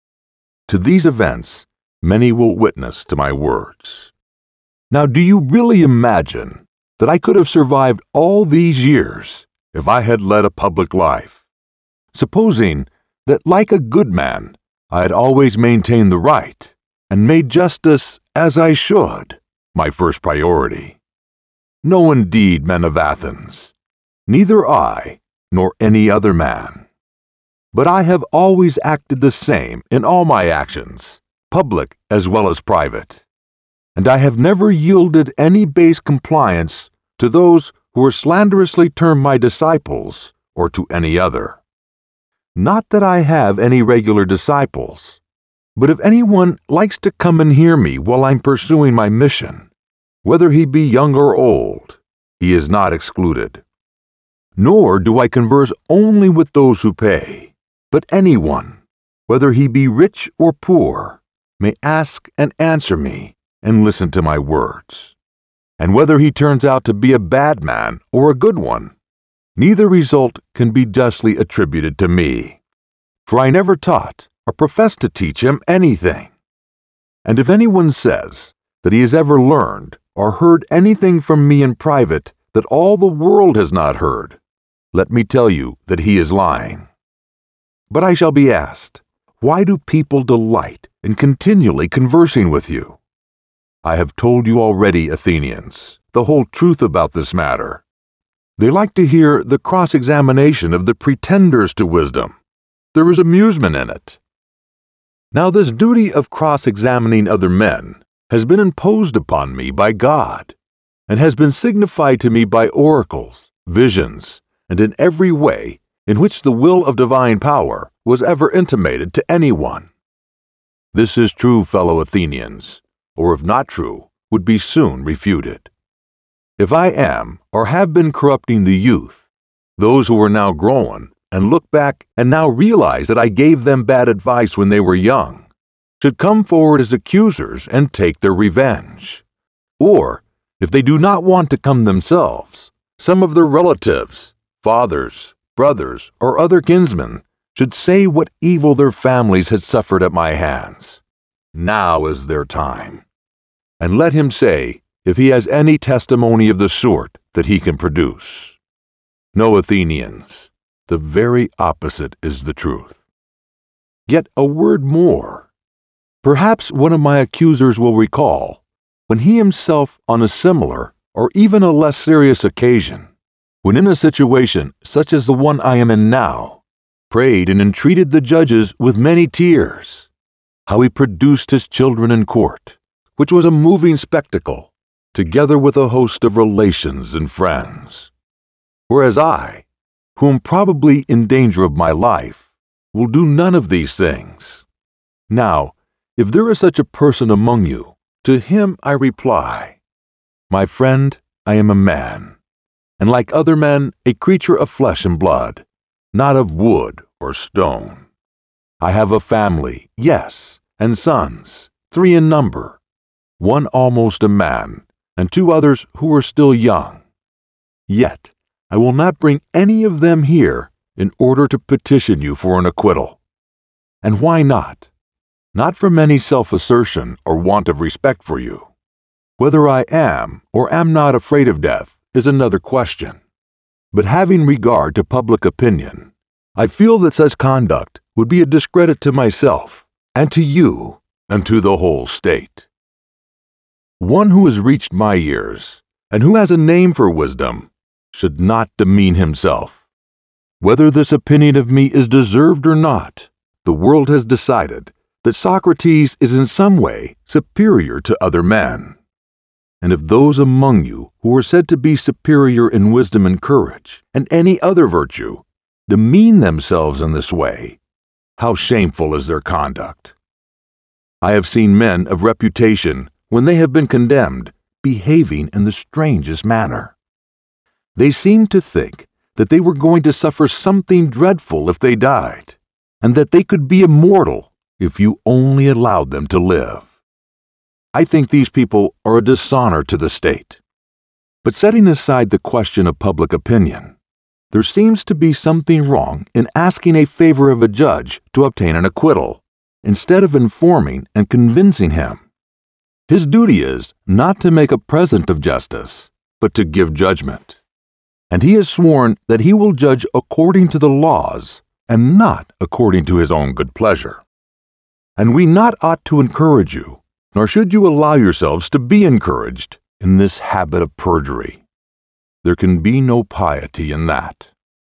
To these events, many will witness to my words. Now, do you really imagine that I could have survived all these years if I had led a public life? Supposing that, like a good man, I had always maintained the right and made justice, as I should, my first priority. No, indeed, men of Athens, neither I nor any other man. But I have always acted the same in all my actions, public as well as private, and I have never yielded any base compliance to those who are slanderously termed my disciples or to any other. Not that I have any regular disciples, but if anyone likes to come and hear me while I'm pursuing my mission, whether he be young or old, he is not excluded. Nor do I converse only with those who pay, but anyone, whether he be rich or poor, may ask and answer me and listen to my words. And whether he turns out to be a bad man or a good one, neither result can be justly attributed to me, for I never taught or professed to teach him anything. And if anyone says that he has ever learned or heard anything from me in private that all the world has not heard, let me tell you that he is lying. But I shall be asked, why do people delight in continually conversing with you? I have told you already, Athenians, the whole truth about this matter. They like to hear the cross-examination of the pretenders to wisdom. There is amusement in it. Now this duty of cross-examining other men has been imposed upon me by God, and has been signified to me by oracles, visions, and in every way in which the will of divine power was ever intimated to anyone. This is true, fellow Athenians, or if not true, would be soon refuted. If I am or have been corrupting the youth, those who are now grown, and look back and now realize that I gave them bad advice when they were young, should come forward as accusers and take their revenge. Or, if they do not want to come themselves, some of their relatives, fathers, brothers, or other kinsmen should say what evil their families had suffered at my hands. Now is their time. And let him say, if he has any testimony of the sort that he can produce. No, Athenians, the very opposite is the truth. Yet a word more. Perhaps one of my accusers will recall, when he himself on a similar or even a less serious occasion, when in a situation such as the one I am in now, prayed and entreated the judges with many tears, how he produced his children in court, which was a moving spectacle, together with a host of relations and friends. Whereas I, who am probably in danger of my life, will do none of these things. Now, if there is such a person among you, to him I reply, my friend, I am a man, and like other men, a creature of flesh and blood, not of wood or stone. I have a family, yes, and sons, three in number, one almost a man, and two others who are still young. Yet I will not bring any of them here in order to petition you for an acquittal. And why not? Not from any self-assertion or want of respect for you. Whether I am or am not afraid of death is another question. But having regard to public opinion, I feel that such conduct would be a discredit to myself, and to you, and to the whole state. One who has reached my years, and who has a name for wisdom, should not demean himself. Whether this opinion of me is deserved or not, the world has decided that Socrates is in some way superior to other men. And if those among you who are said to be superior in wisdom and courage, and any other virtue, demean themselves in this way, how shameful is their conduct. I have seen men of reputation, when they have been condemned, behaving in the strangest manner. They seemed to think that they were going to suffer something dreadful if they died, and that they could be immortal if you only allowed them to live. I think these people are a dishonor to the state. But setting aside the question of public opinion, there seems to be something wrong in asking a favor of a judge to obtain an acquittal, instead of informing and convincing him. His duty is not to make a present of justice, but to give judgment. And he has sworn that he will judge according to the laws, and not according to his own good pleasure. And we not ought to encourage you, nor should you allow yourselves to be encouraged in this habit of perjury. There can be no piety in that.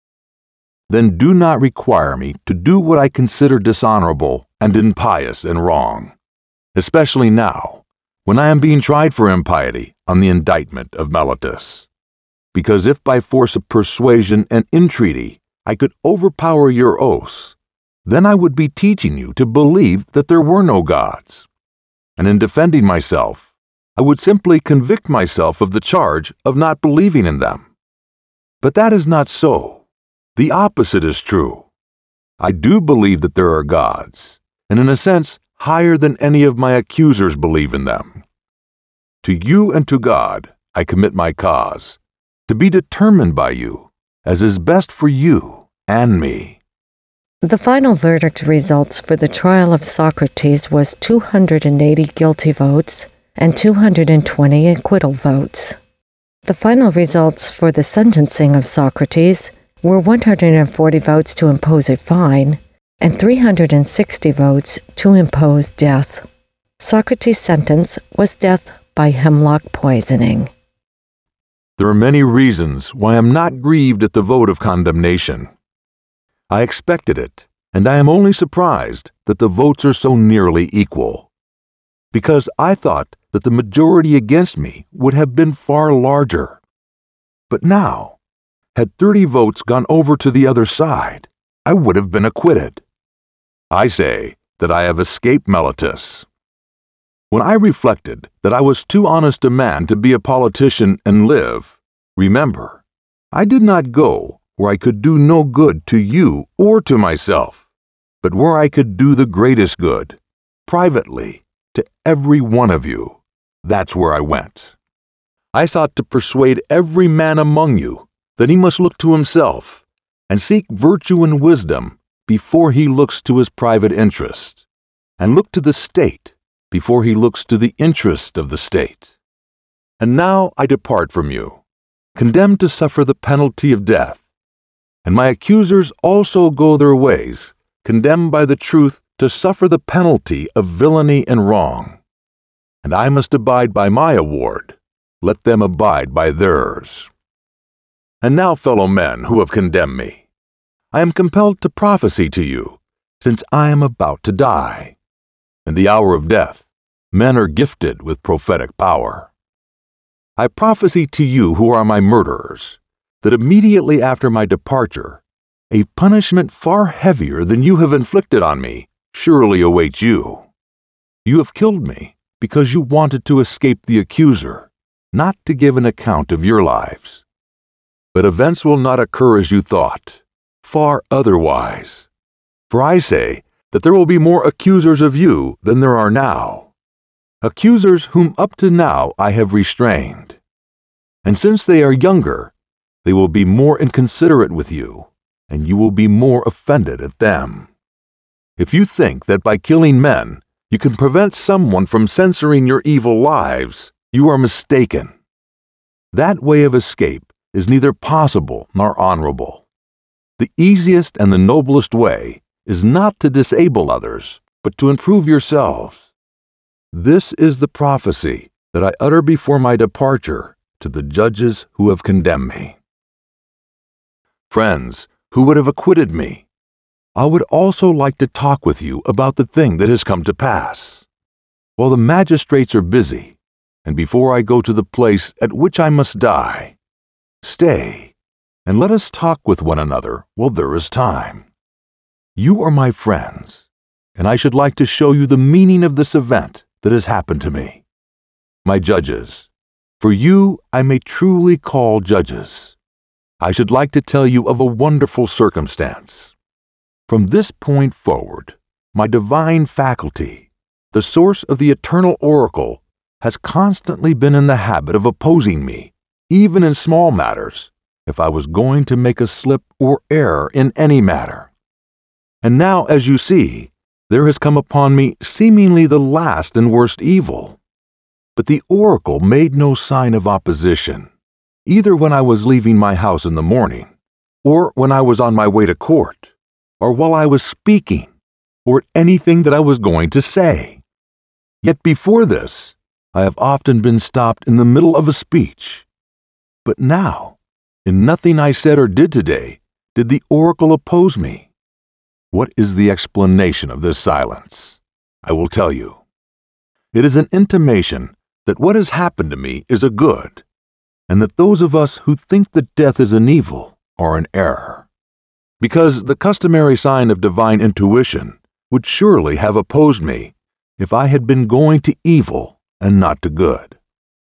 Then do not require me to do what I consider dishonorable and impious and wrong, especially now, when I am being tried for impiety on the indictment of Meletus. Because if by force of persuasion and entreaty I could overpower your oaths, then I would be teaching you to believe that there were no gods. And in defending myself, I would simply convict myself of the charge of not believing in them. But that is not so. The opposite is true. I do believe that there are gods, and in a sense, higher than any of my accusers believe in them. To you and to God I commit my cause, to be determined by you, as is best for you and me. The final verdict results for the trial of Socrates was two hundred eighty guilty votes and two hundred twenty acquittal votes. The final results for the sentencing of Socrates were one hundred forty votes to impose a fine and three hundred sixty votes to impose death. Socrates' sentence was death by hemlock poisoning. There are many reasons why I am not grieved at the vote of condemnation. I expected it, and I am only surprised that the votes are so nearly equal, because I thought that the majority against me would have been far larger. But now, had thirty votes gone over to the other side, I would have been acquitted. I say that I have escaped Meletus. When I reflected that I was too honest a man to be a politician and live, remember, I did not go where I could do no good to you or to myself, but where I could do the greatest good, privately, to every one of you. That's where I went. I sought to persuade every man among you that he must look to himself, and seek virtue and wisdom before he looks to his private interest, and look to the state before he looks to the interest of the state. And now I depart from you, condemned to suffer the penalty of death, and my accusers also go their ways, condemned by the truth to suffer the penalty of villainy and wrong. And I must abide by my award, let them abide by theirs. And now, fellow men who have condemned me, I am compelled to prophesy to you, since I am about to die. In the hour of death, men are gifted with prophetic power. I prophesy to you who are my murderers, that immediately after my departure, a punishment far heavier than you have inflicted on me surely awaits you. You have killed me because you wanted to escape the accuser, not to give an account of your lives. But events will not occur as you thought, far otherwise. For I say that there will be more accusers of you than there are now, accusers whom up to now I have restrained. And since they are younger, they will be more inconsiderate with you, and you will be more offended at them. If you think that by killing men you can prevent someone from censoring your evil lives, you are mistaken. That way of escape is neither possible nor honorable. The easiest and the noblest way is not to disable others, but to improve yourselves. This is the prophecy that I utter before my departure to the judges who have condemned me. Friends who would have acquitted me, I would also like to talk with you about the thing that has come to pass. While the magistrates are busy, and before I go to the place at which I must die, stay, and let us talk with one another while there is time. You are my friends, and I should like to show you the meaning of this event that has happened to me. My judges, for you I may truly call judges, I should like to tell you of a wonderful circumstance. From this point forward, my divine faculty, the source of the eternal oracle, has constantly been in the habit of opposing me, even in small matters, if I was going to make a slip or error in any matter. And now, as you see, there has come upon me seemingly the last and worst evil. But the oracle made no sign of opposition, either when I was leaving my house in the morning, or when I was on my way to court, or while I was speaking, or at anything that I was going to say. Yet before this, I have often been stopped in the middle of a speech. But now, in nothing I said or did today, did the oracle oppose me. What is the explanation of this silence? I will tell you. It is an intimation that what has happened to me is a good, and that those of us who think that death is an evil are in error. Because the customary sign of divine intuition would surely have opposed me if I had been going to evil and not to good.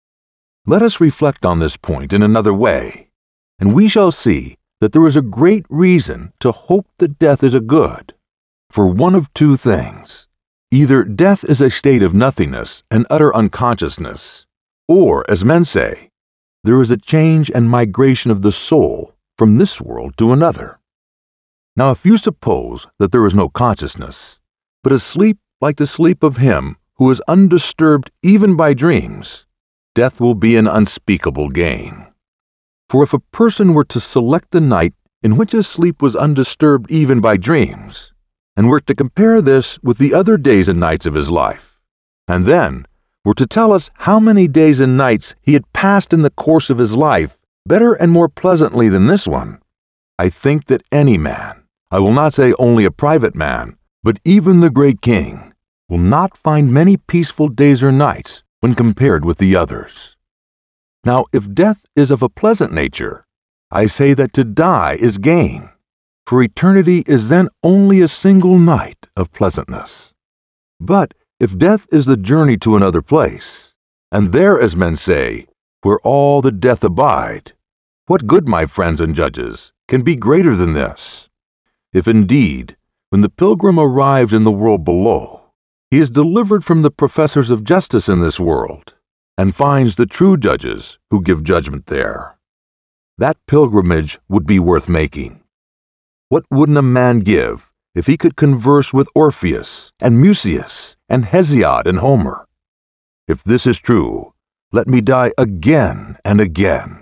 Let us reflect on this point in another way, and we shall see that there is a great reason to hope that death is a good, for one of two things. Either death is a state of nothingness and utter unconsciousness, or, as men say, there is a change and migration of the soul from this world to another. Now, if you suppose that there is no consciousness, but a sleep like the sleep of him who is undisturbed even by dreams, death will be an unspeakable gain. For if a person were to select the night in which his sleep was undisturbed even by dreams, and were to compare this with the other days and nights of his life, and then were to tell us how many days and nights he had passed in the course of his life better and more pleasantly than this one, I think that any man, I will not say only a private man, but even the great king, will not find many peaceful days or nights when compared with the others. Now, if death is of a pleasant nature, I say that to die is gain, for eternity is then only a single night of pleasantness. But if death is the journey to another place, and there, as men say, where all the death abide, what good, my friends and judges, can be greater than this? If indeed, when the pilgrim arrives in the world below, he is delivered from the professors of justice in this world, and finds the true judges who give judgment there, that pilgrimage would be worth making. What wouldn't a man give if he could converse with Orpheus and Musaeus and Hesiod and Homer. If this is true, let me die again and again.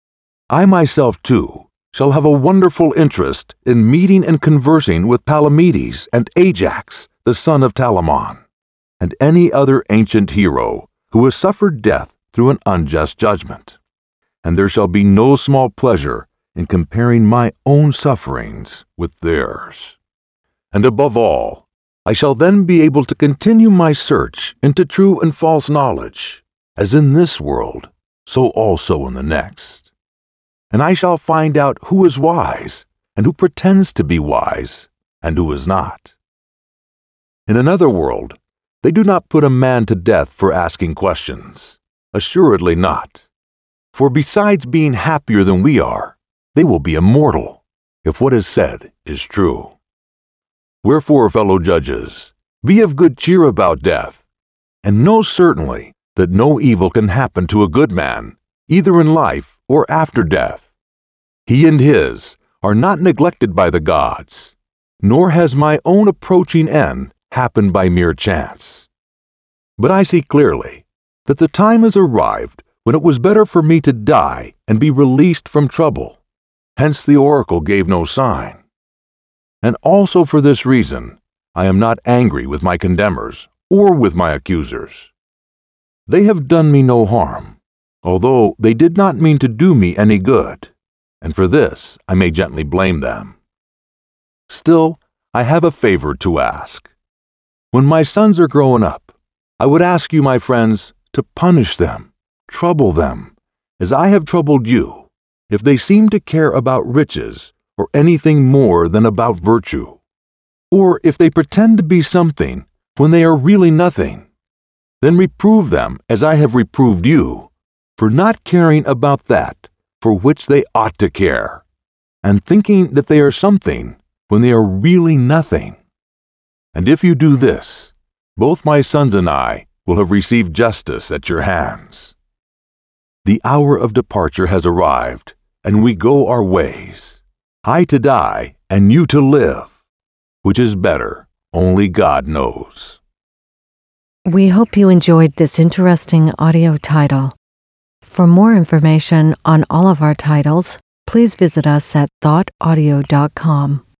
I myself, too, shall have a wonderful interest in meeting and conversing with Palamedes and Ajax, the son of Telamon, and any other ancient hero who has suffered death through an unjust judgment. And there shall be no small pleasure in comparing my own sufferings with theirs. And above all, I shall then be able to continue my search into true and false knowledge, as in this world, so also in the next. And I shall find out who is wise, and who pretends to be wise, and who is not. In another world, they do not put a man to death for asking questions. Assuredly not. For besides being happier than we are, they will be immortal, if what is said is true. Wherefore, fellow judges, be of good cheer about death, and know certainly that no evil can happen to a good man, either in life or after death. He and his are not neglected by the gods, nor has my own approaching end happened by mere chance. But I see clearly that the time has arrived when it was better for me to die and be released from trouble. Hence the oracle gave no sign. And also for this reason, I am not angry with my condemners or with my accusers. They have done me no harm, although they did not mean to do me any good, and for this I may gently blame them. Still, I have a favor to ask. When my sons are grown up, I would ask you, my friends, to punish them, trouble them, as I have troubled you, if they seem to care about riches or anything more than about virtue, or if they pretend to be something when they are really nothing. Then reprove them as I have reproved you, for not caring about that for which they ought to care, and thinking that they are something when they are really nothing. And if you do this, both my sons and I will have received justice at your hands. The hour of departure has arrived, and we go our ways, I to die and you to live. Which is better, only God knows. We hope you enjoyed this interesting audio title. For more information on all of our titles, please visit us at thought audio dot com.